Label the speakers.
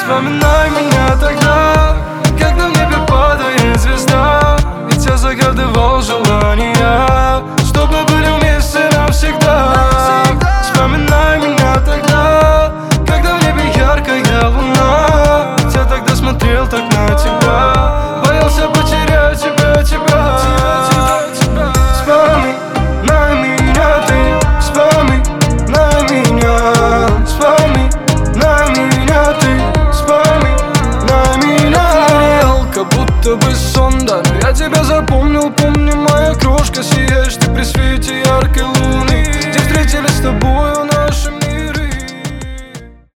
Speaker 1: Вспоминай меня тогда, когда в небе падает звезда. Ведь я загадывал желания, чтобы были вместе навсегда. Вспоминай меня тогда, когда в небе яркая луна. Ведь я тогда смотрел так на тебя, боялся потерять тебя. Вспоминай меня ты, вспоминай меня, вспоминай меня ты, вспоминай меня. Как будто бы сон.